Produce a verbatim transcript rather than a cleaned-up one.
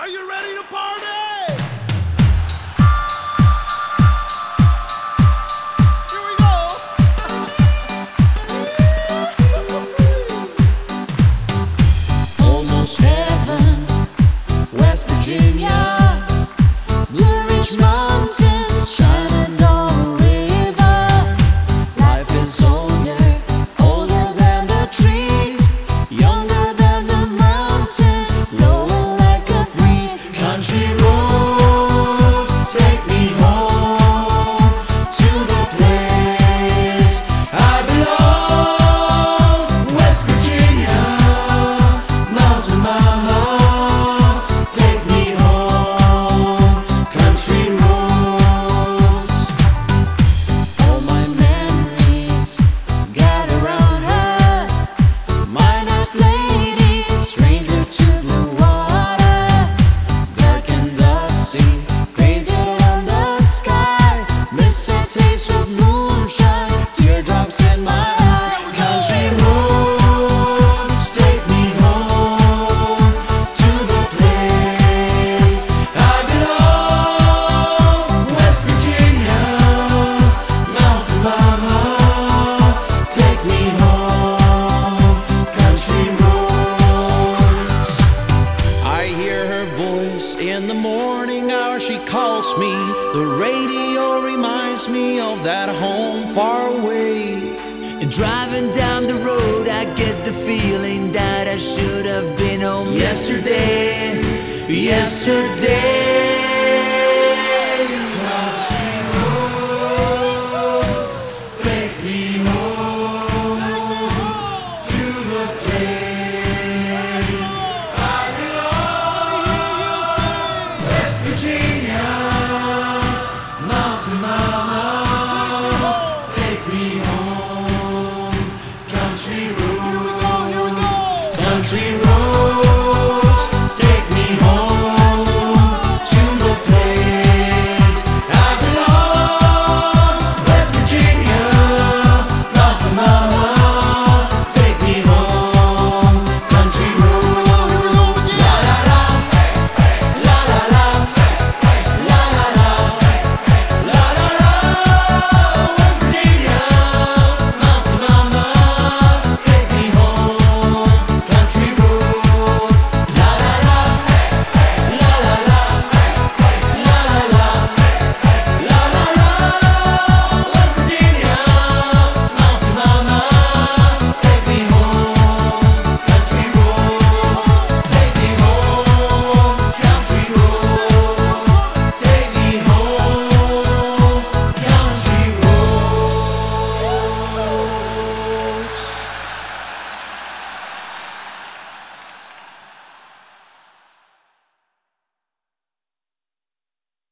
Are you ready to party? Here we go. Almost heaven, West Virginia, Blue Ridge Mountains, Shenandoah River. Life is older, older than the trees, younger than the mountains, blowing like a breeze. Country roads take me home to the place I belong. West Virginia, Mountain Mama, take me home. Country roads. All my memories gather around her. My nice lady, stranger to blue water, dark and dusty, painted on the sky. Missed a taste of moonshine, teardrops in my eye. Country roads take me home to the place I belong. West Virginia, Mountain Mama, take me home. Country roads. I hear her voice in the morning hour. She calls me. The radio reminds me of that home far away. And driving down the road, I get the feeling that I should have been home yesterday. Yesterday. Country roads take me home to the place I belong. West Virginia, Mountain Mama, take me home. Country roads, country roads.